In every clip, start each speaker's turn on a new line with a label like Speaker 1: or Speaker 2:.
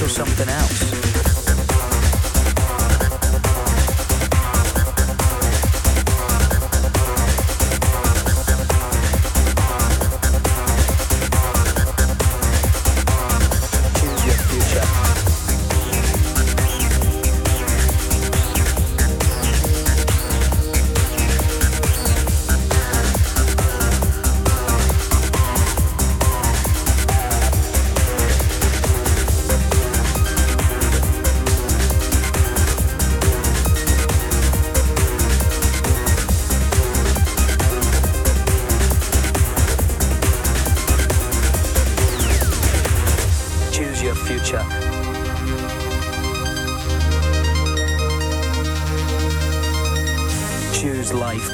Speaker 1: till something else. Choose life.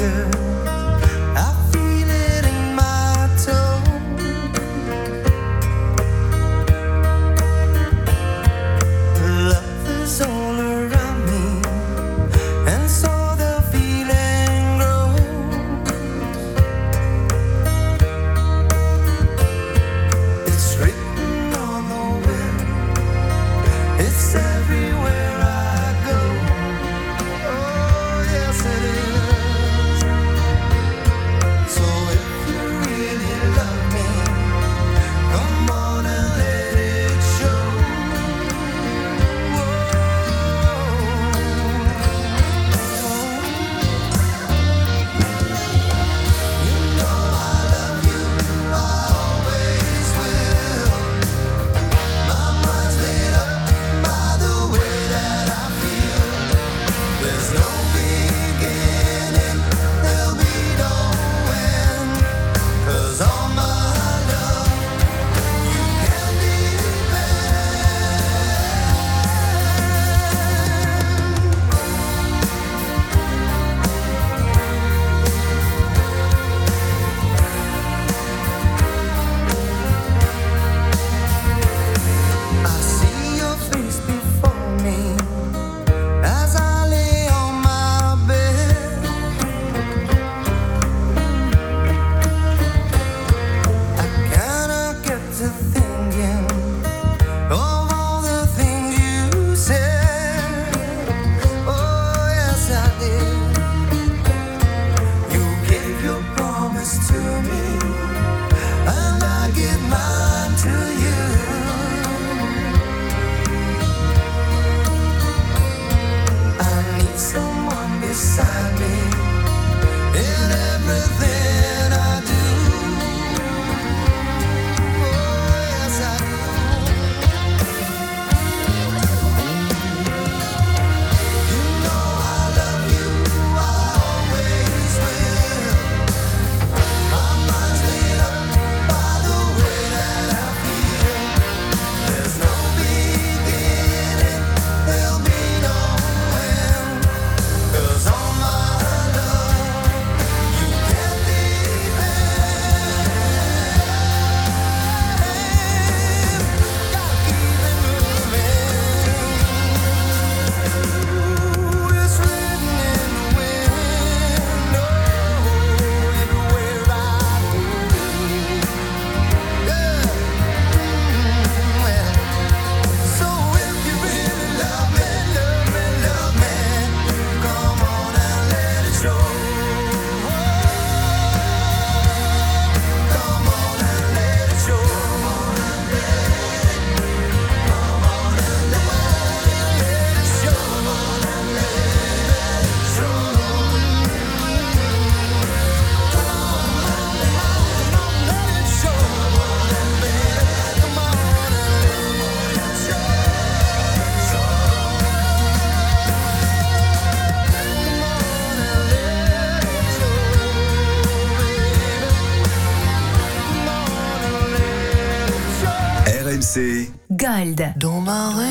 Speaker 1: RMC
Speaker 2: Gold.
Speaker 3: Dans ma rue,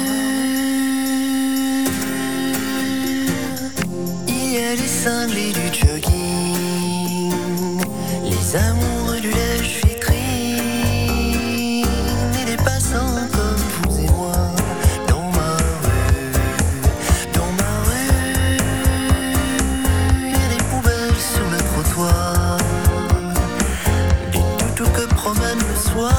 Speaker 3: il y a les cinglés du jogging, les amoureux du lèche-vitrine et les passants comme vous et moi. Dans ma rue, il y a des poubelles sur le trottoir, des toutous que promènent le soir.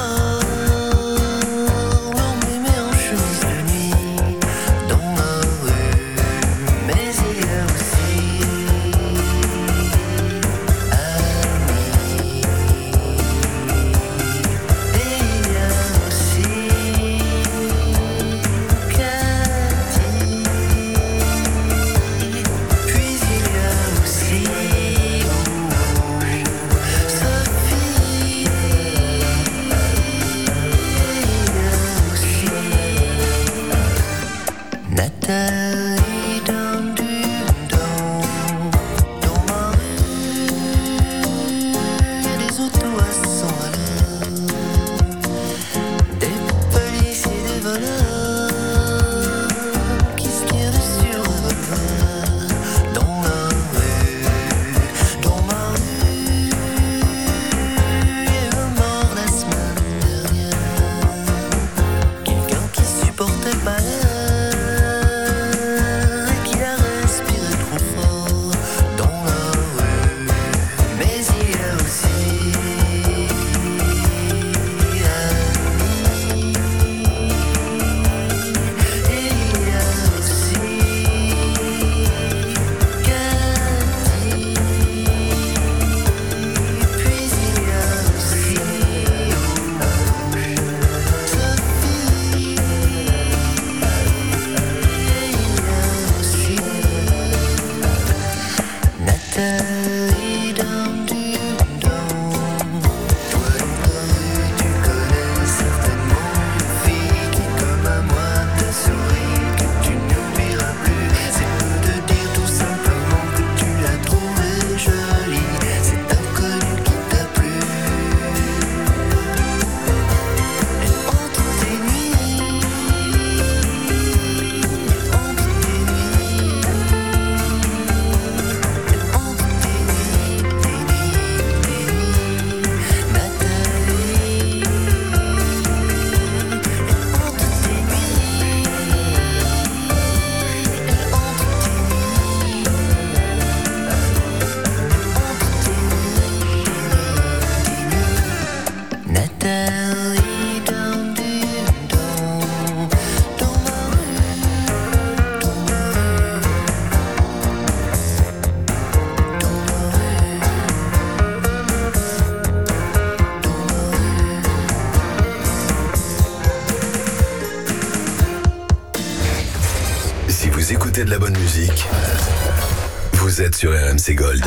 Speaker 1: Vous écoutez de la bonne musique, vous êtes sur RMC Gold.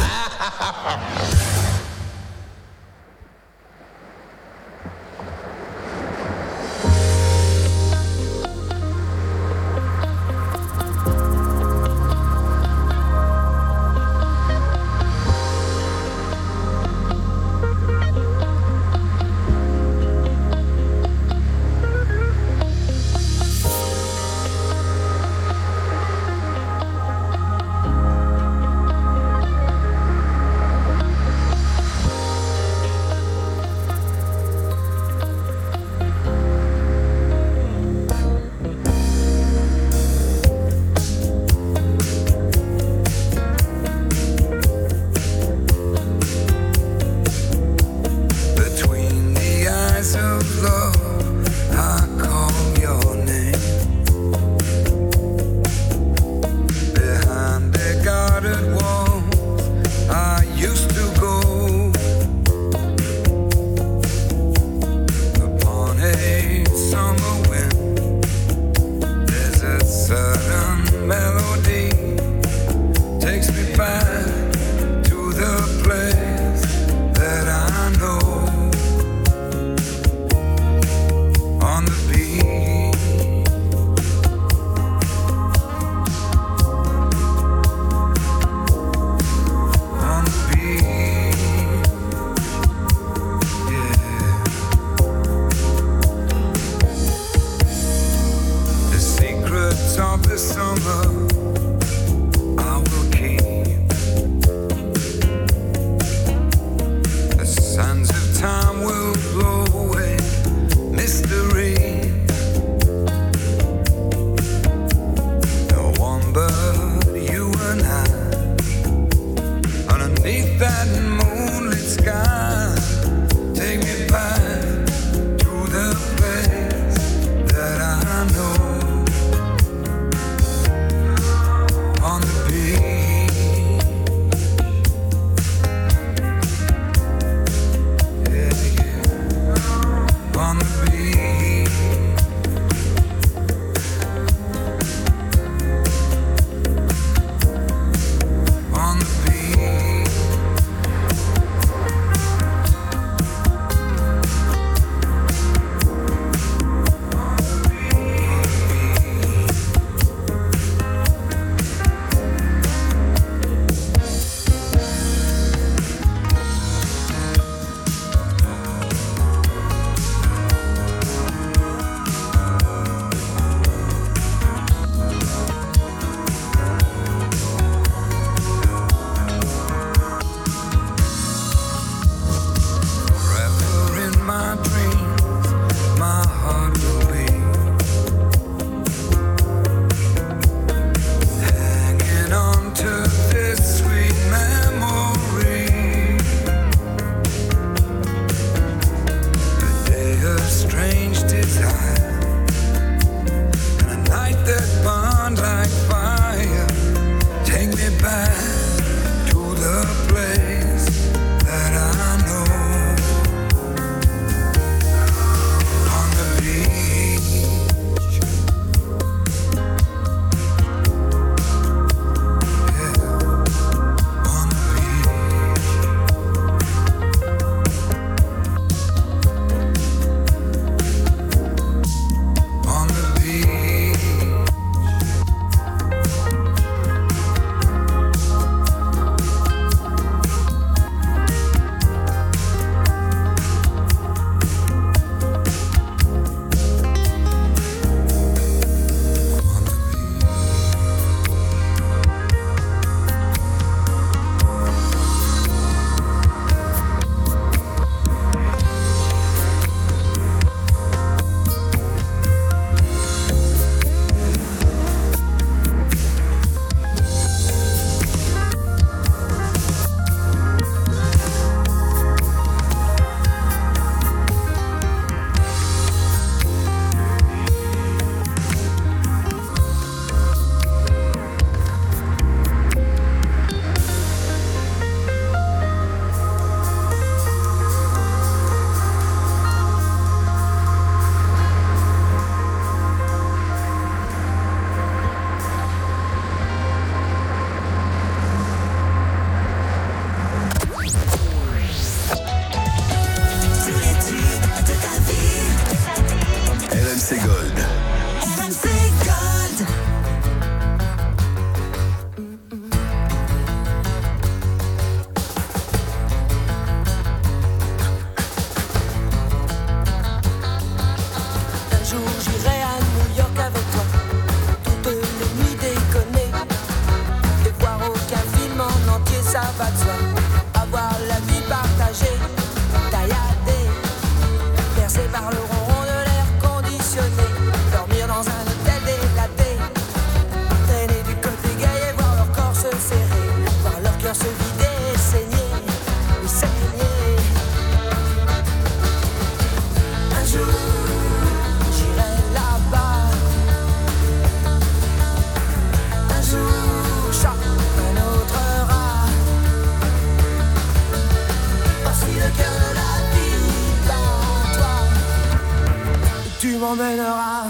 Speaker 2: tu m'emmèneras.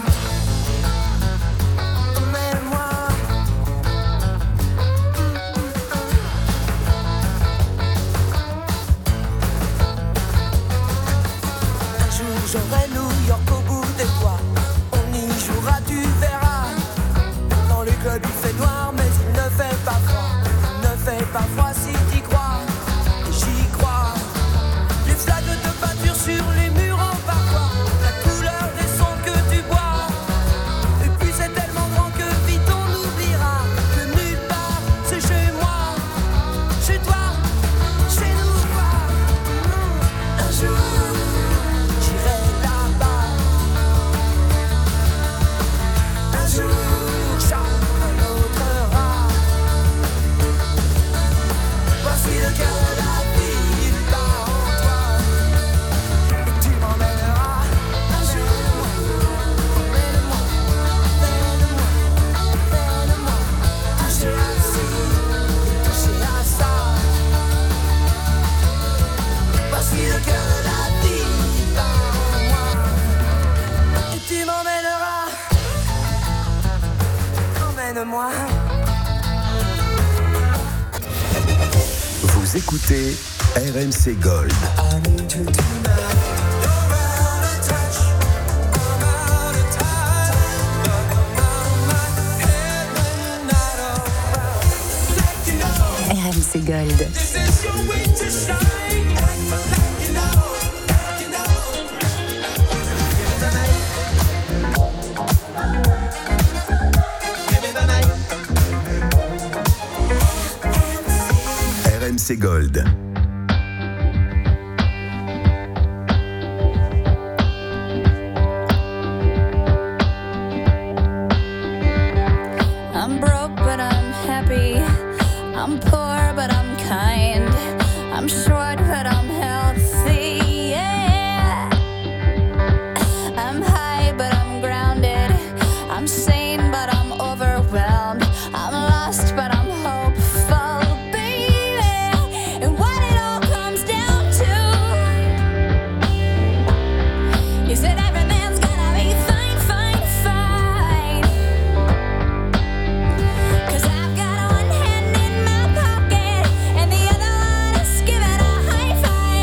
Speaker 2: Emmène-moi. Un jour j'aurai New York au bout des doigts. On y jouera, tu verras. Dans le club il fait noir mais il ne fait pas froid. Il ne fait pas froid si t'y crois. Et j'y crois. Les flaques de peinture sur les murs en parfois. La couleur des sons que tu bois. Et puis c'est tellement grand que vite on oubliera que nulle part c'est chez moi, chez toi, chez nous quoi. Un jour j'irai là-bas. Un jour chacun notre rat. Voici le cœur de la vie, il bat en toi. Et tu m'emmèneras un jour. Emmène-moi, emmène-moi, emmène-moi. Toucher à ci, toucher à ça. Voici le cœur de la vie, il bat en moi. Et tu m'emmèneras. Emmène-moi.
Speaker 1: Vous écoutez RMC Gold.
Speaker 4: RMC Gold.
Speaker 1: RMC Gold.
Speaker 5: I'm broke, but I'm happy. I'm poor, but I'm kind. I'm short, but I'm healthy. Yeah. I'm high, but I'm grounded. I'm sane, but I'm overwhelmed. I'm lost, but I'm hopeful, baby. And what it all comes down to is that every man's gonna be fine, fine, fine. 'Cause I've got one hand in my pocket and the other one is giving a high five.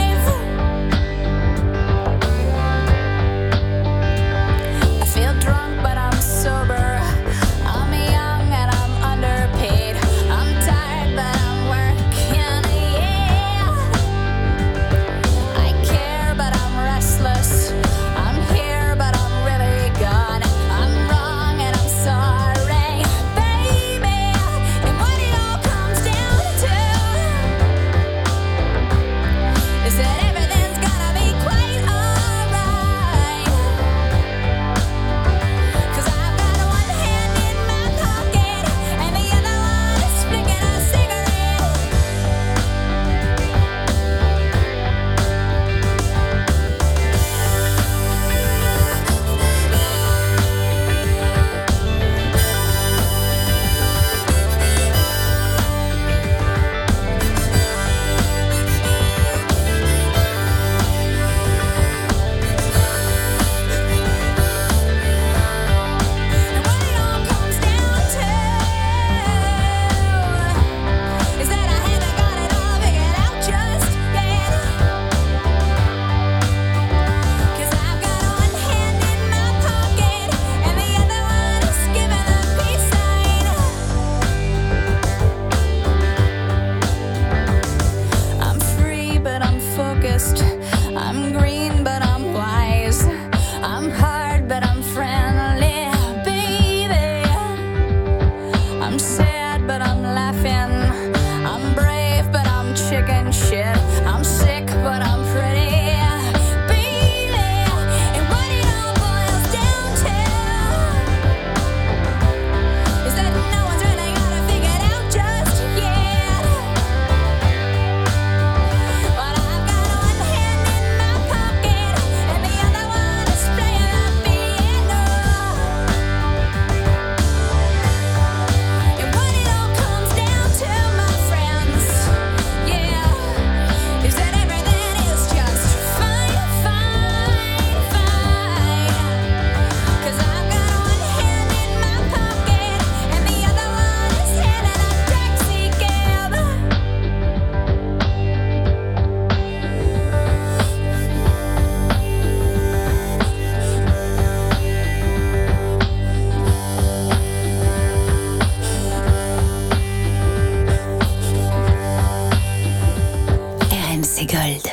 Speaker 4: Gold.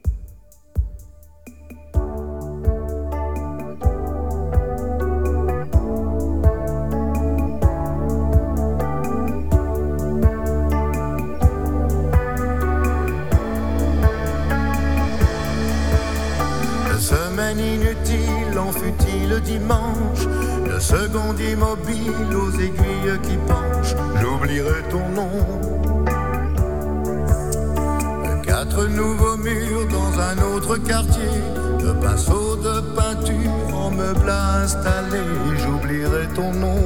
Speaker 6: Semaine inutile, en fut-il dimanche, le second immobile aux aiguilles qui penchent, j'oublierai ton nom. 4 nouveaux murs dans un autre quartier, le pinceau de peinture en meuble installé, j'oublierai ton nom.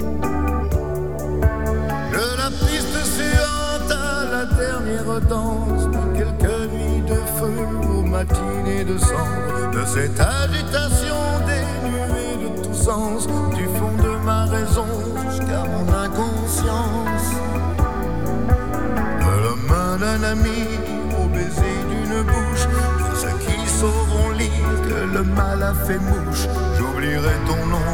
Speaker 6: De la piste suivante à la dernière danse, de quelques nuits de feu aux matinées de cendre, de cette agitation dénuée de tout sens, du fond de ma raison jusqu'à mon inconscience. De la main d'un ami au baiser d'une bouche, pour ceux qui sauront lire que le mal a fait mouche, j'oublierai ton nom.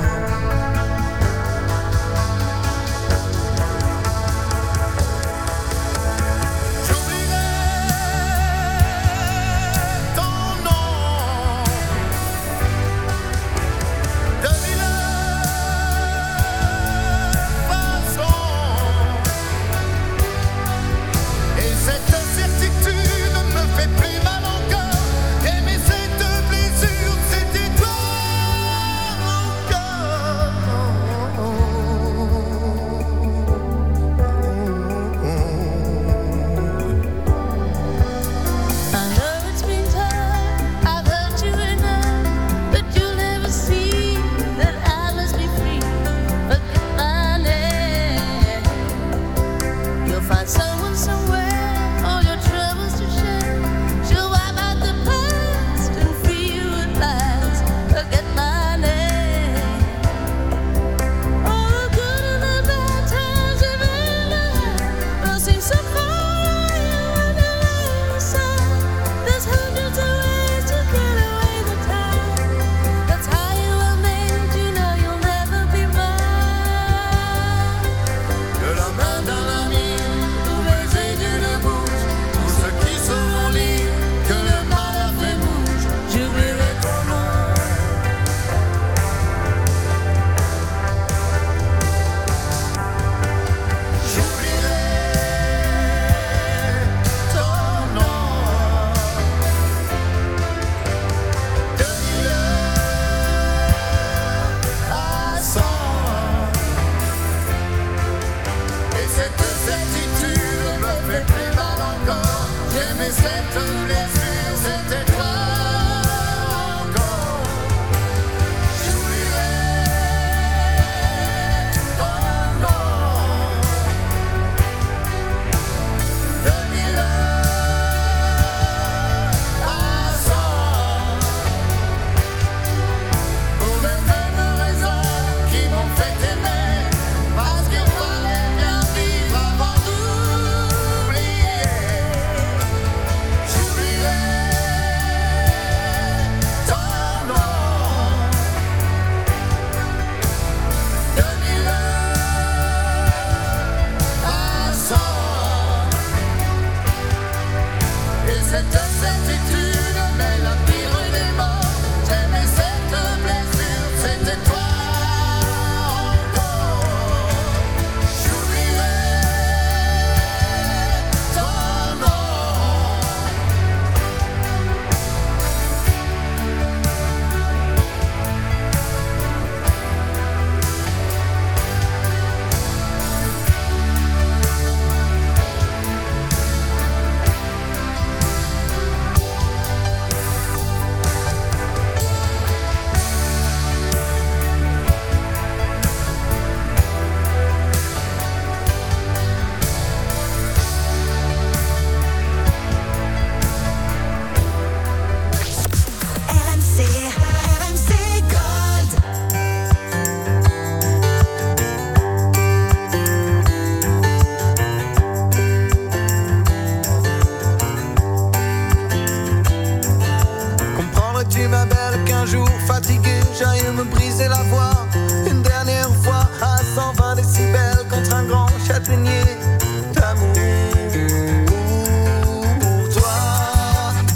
Speaker 3: châtaignier d'amour pour toi.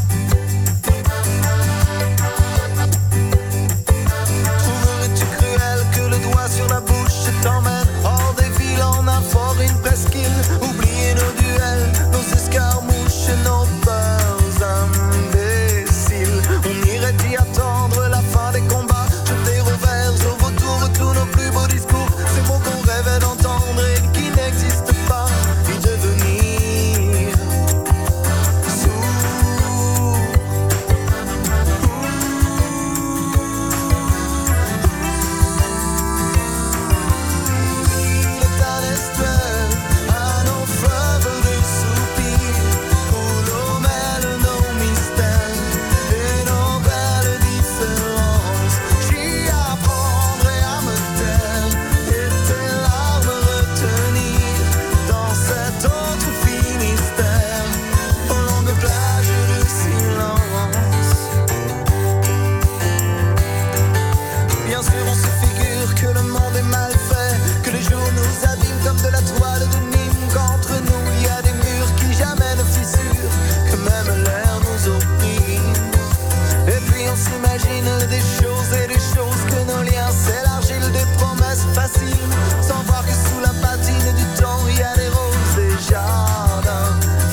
Speaker 2: imagine des choses et des choses que nos liens s'élargissent, des promesses faciles, sans voir que sous la patine du temps il y a des roses et jardins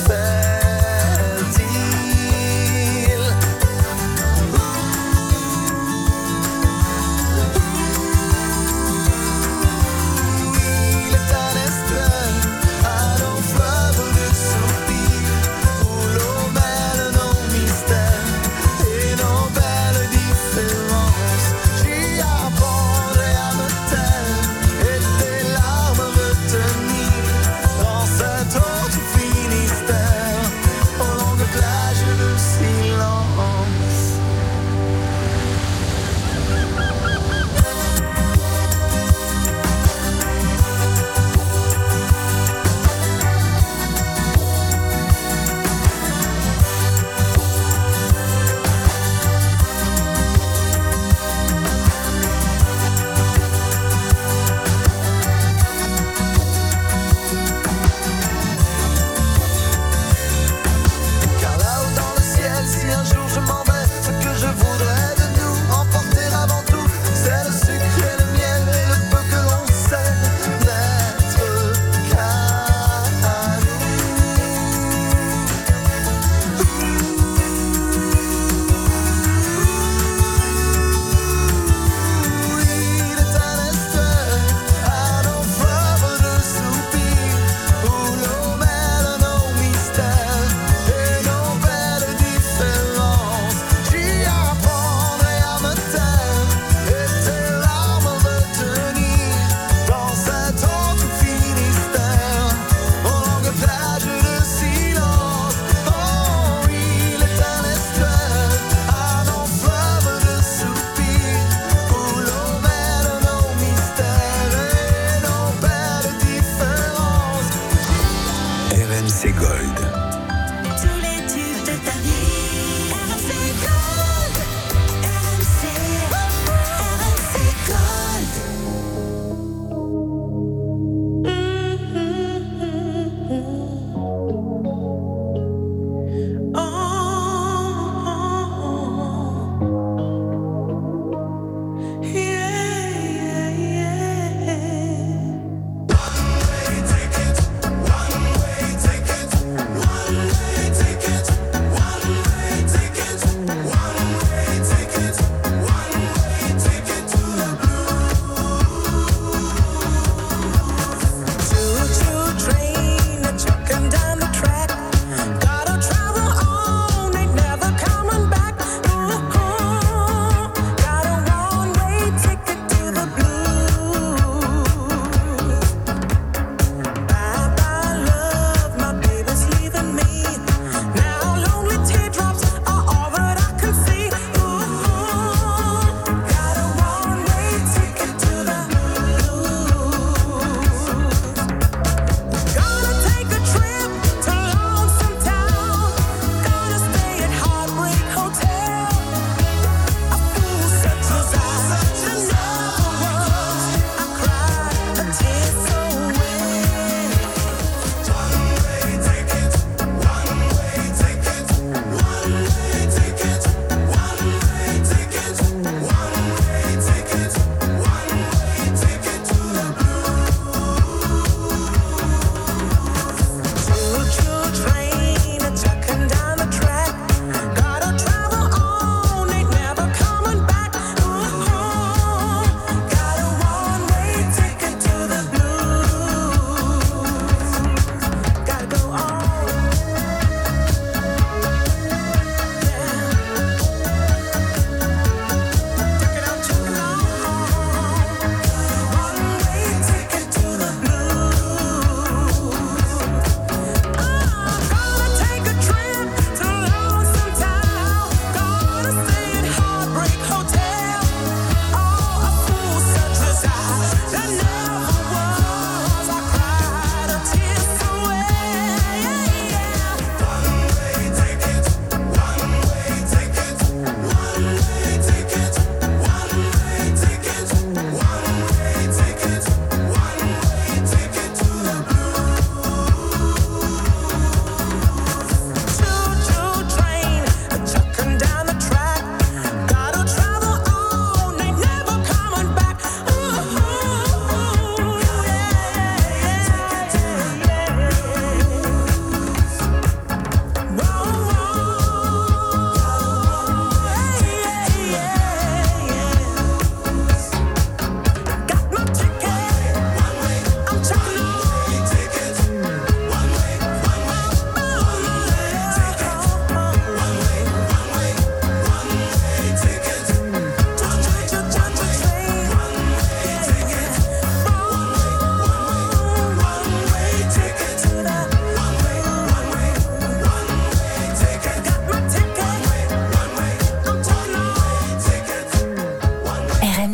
Speaker 2: fertiles. Il est un esclave à nos fleuves de soupirs où l'eau mêle nos mystères et nos belles différences.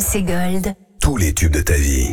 Speaker 4: RMC Gold.
Speaker 1: Tous les tubes de ta vie.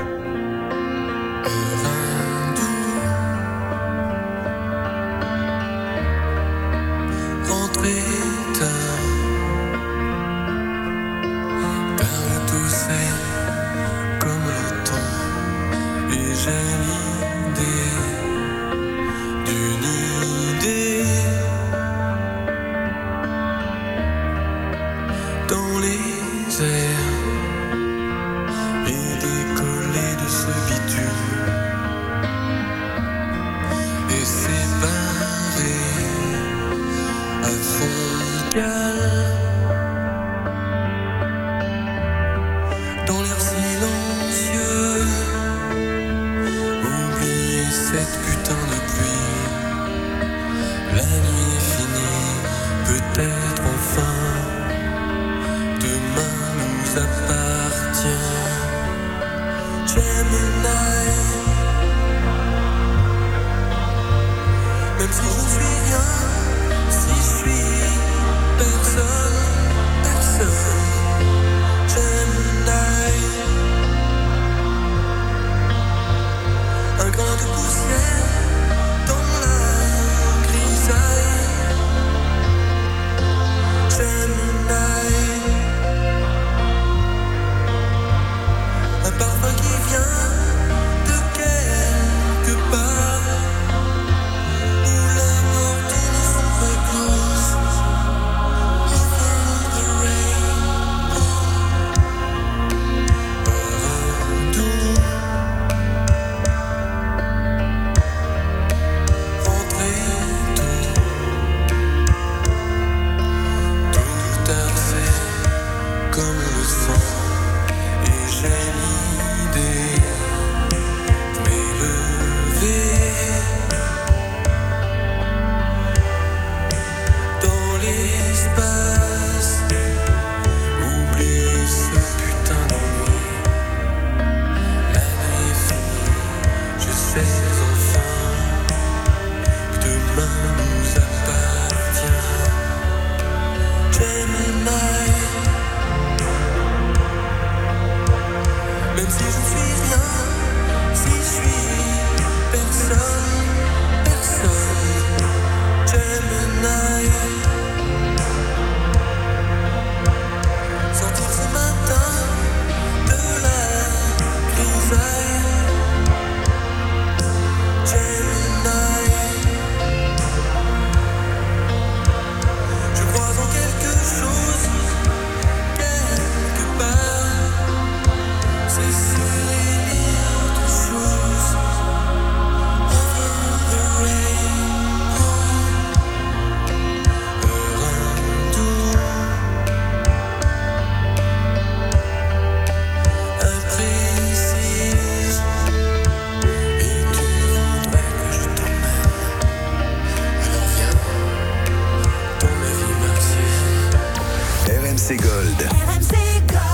Speaker 1: RMC Gold.
Speaker 2: RMC Gold.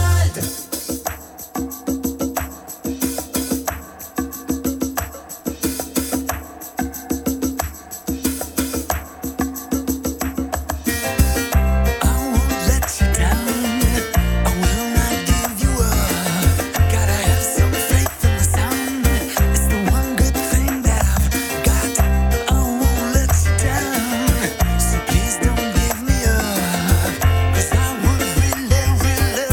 Speaker 3: Really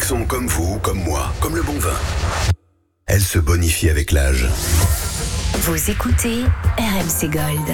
Speaker 1: sont comme vous, comme moi, comme le bon vin. Elles se bonifient avec l'âge.
Speaker 4: Vous écoutez RMC Gold.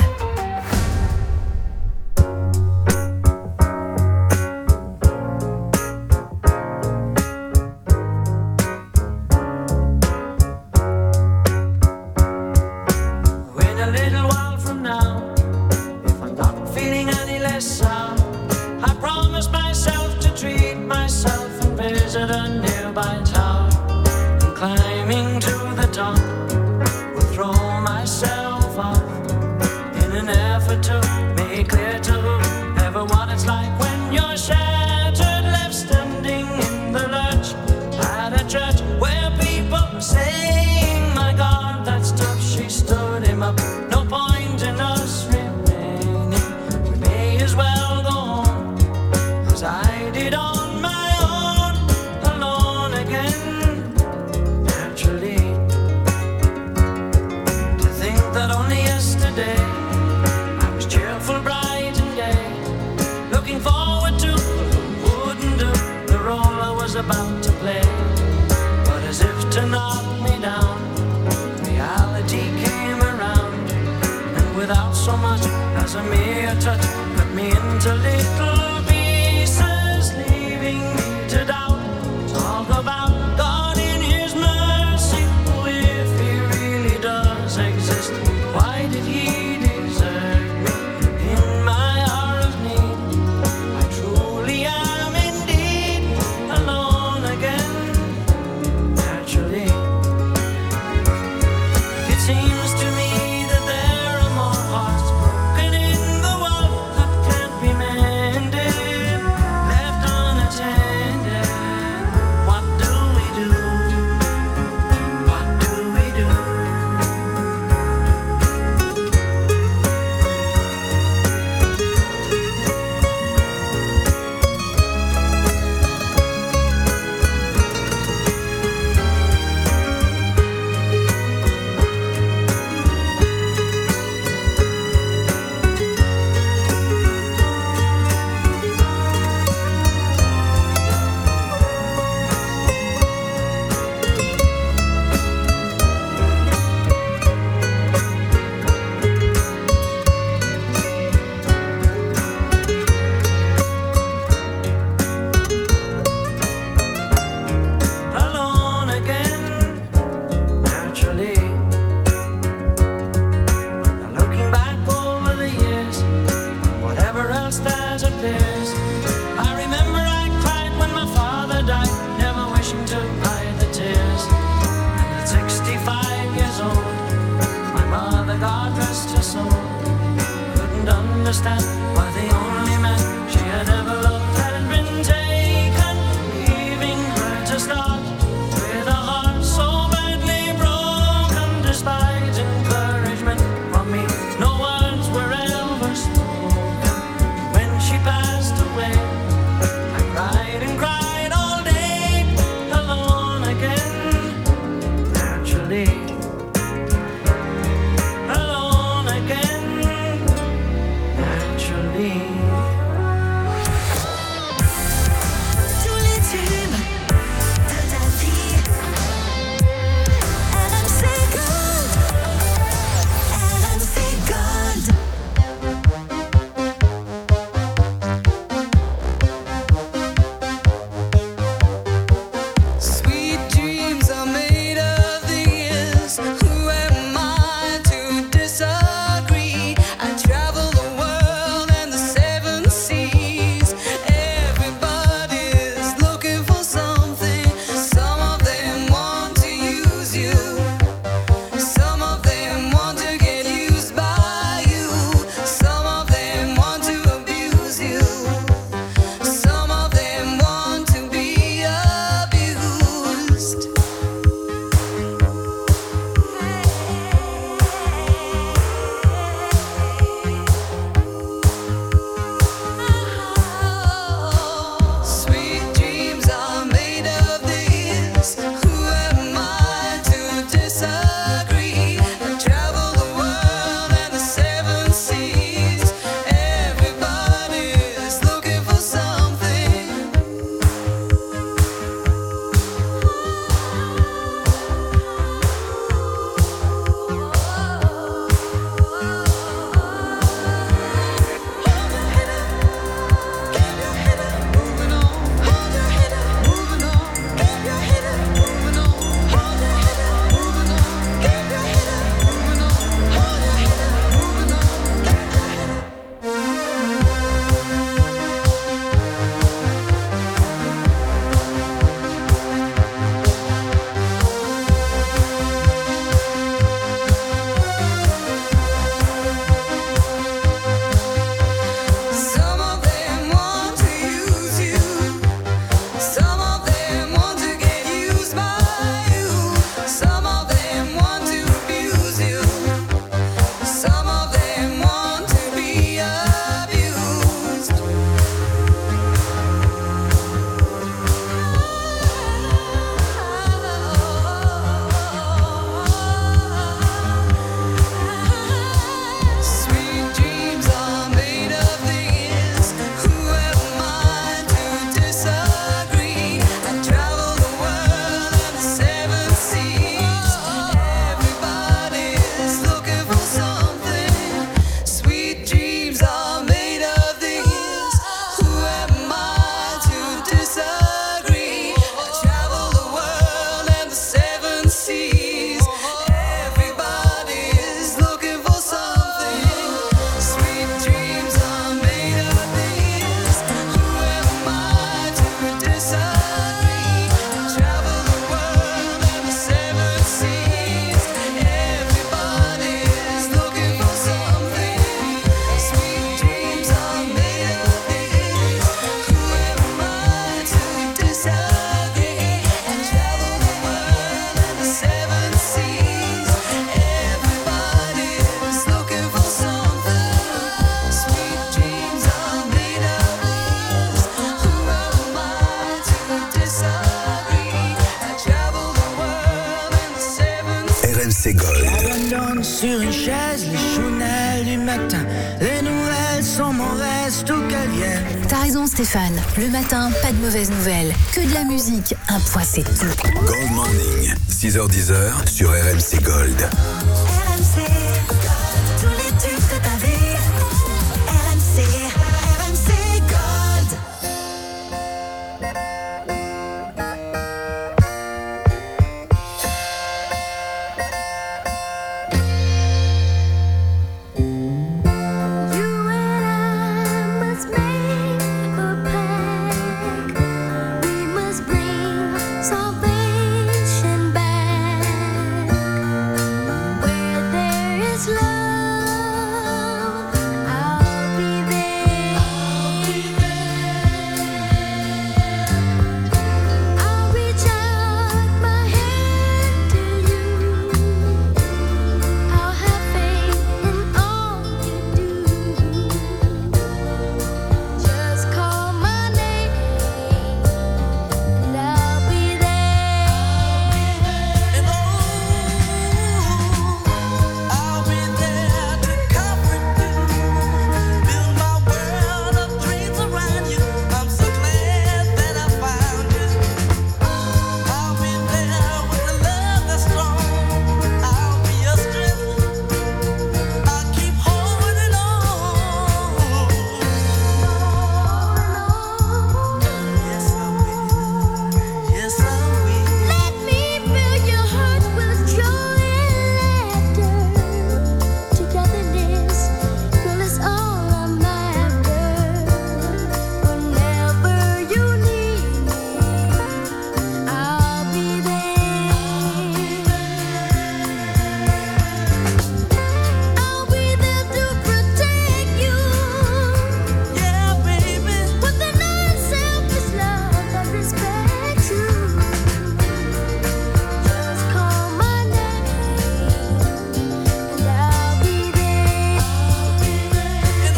Speaker 7: Who am I to disagree? I travel the world and the
Speaker 1: RMC Gold.
Speaker 2: Abandonne sur une chaise les chounelles du matin. Les nouvelles sont mauvaises, tout qu'elles viennent.
Speaker 4: T'as raison Stéphane, le matin, pas de mauvaises nouvelles, que de la musique, un point c'est tout.
Speaker 1: Gold Morning, 6h-10h sur RMC Gold.
Speaker 7: RMC, tous les tubes de ta vie. RMC, RMC Gold.
Speaker 5: You and I must make a pact. We must bring salvation back. Where there is love, I'll be there. I'll reach out my hand to you. I'll have faith in all you do. Just call my name and I'll be there.
Speaker 2: And I'll be there to comfort you, build my world of dreams around you. I'm so glad that I found you. I'll be there with a love that's strong. I'll be your strength. I'll keep holding on. Yes, I will. Yes, I will.
Speaker 5: Let me fill your heart with joy and laughter. Togetherness, girl, is all I'm after. Whenever you need me, I'll be there. I'll be there to protect you.
Speaker 2: Yeah, baby.
Speaker 5: With an unselfish love that respects you. Just call my name and I'll be there.
Speaker 2: And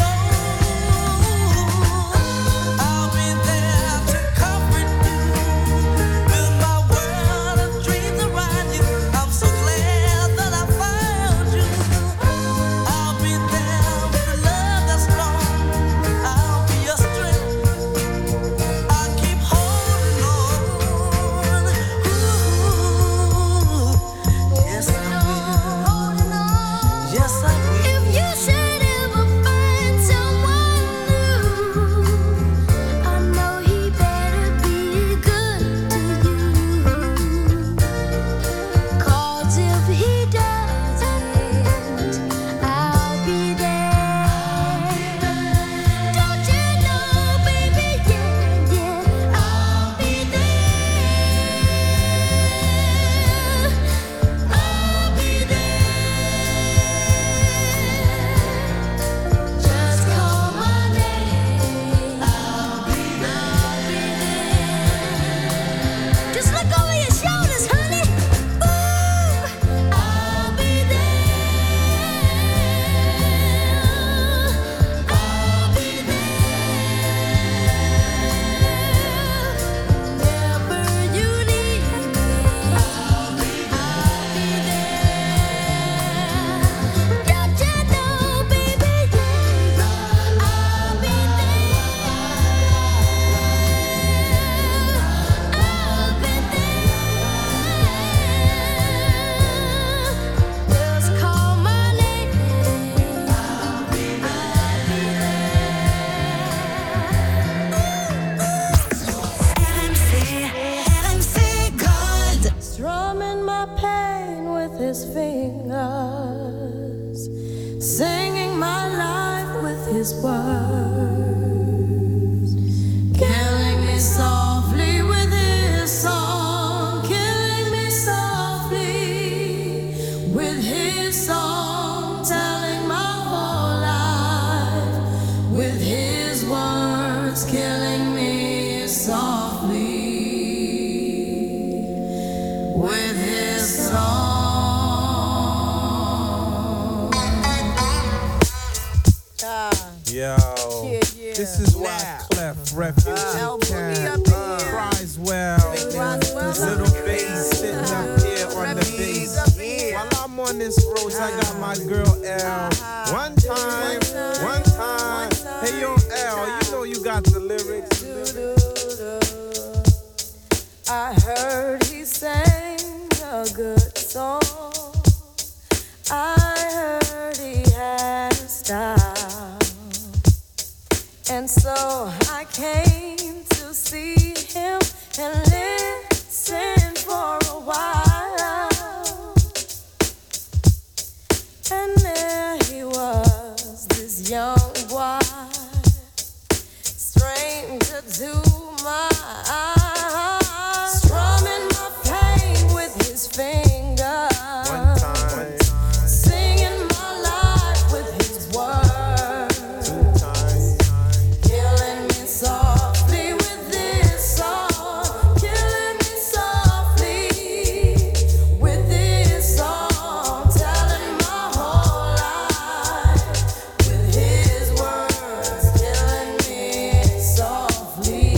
Speaker 2: I'll be there to comfort you, build my world of dreams around you. I'm so glad that I found you. I'll be there with a love that's strong. I'll be your strength. I'll keep holding on. Ooh, yes I will. Yes I will.
Speaker 5: If you should ever find someone new, I know he better be good to you. 'Cause if he doesn't, I'll be there. Don't you know, baby, yeah, yeah, I'll be there. I'll be there. Just call my name. I'll be there. Just look over your shoulders, honey. Ooh, I'll be there. I'll be there. Whenever you need me, I'll be there. Don't you know, baby, yeah, I'll be there. Just call my name. I'll be
Speaker 7: RMC, RMC Gold.
Speaker 5: Strumming my pain with his fingers, singing my life with his words, killing me softly with his song, killing me softly with his song, telling my whole life with his words, killing me softly with his song.
Speaker 8: Yo, this is Wyclef, Refugee Camp, Criswell, Little Bass sitting up here on the bass. While I'm on this road, I got my girl L. One time. Hey yo, L, you know you got the lyrics.
Speaker 2: I heard he sang a good song. I heard he had a style. And so I came to see him and listen for a while. And there he was, this young boy, stranger to my eyes, strumming my pain with his fingers, singing my life with his words, killing me softly with this song, killing me softly with this song, telling my whole life with his words, killing me softly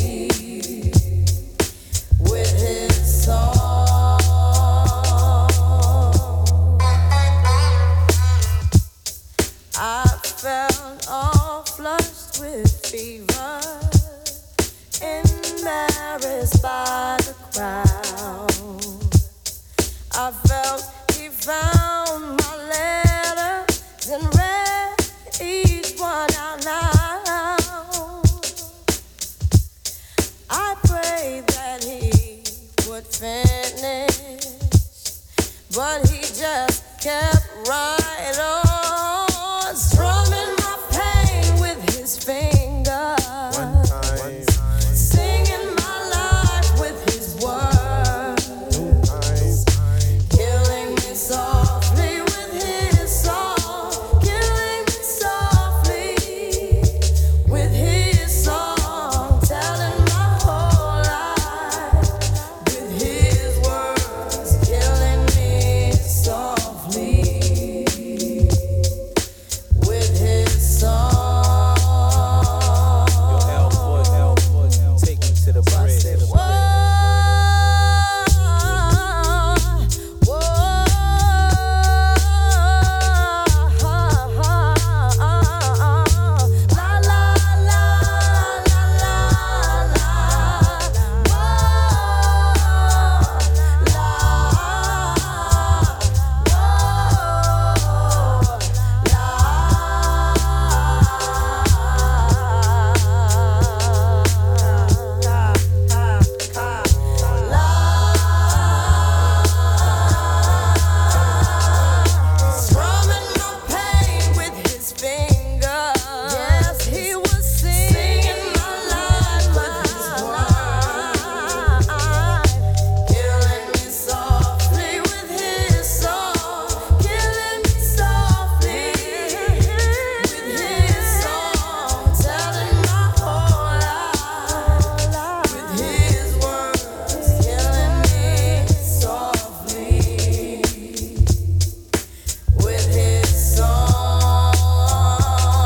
Speaker 2: with his song. I felt all flushed with fever, embarrassed by the crowd. I felt he found my letters and read each one out loud. I prayed that he would finish, but he just kept running.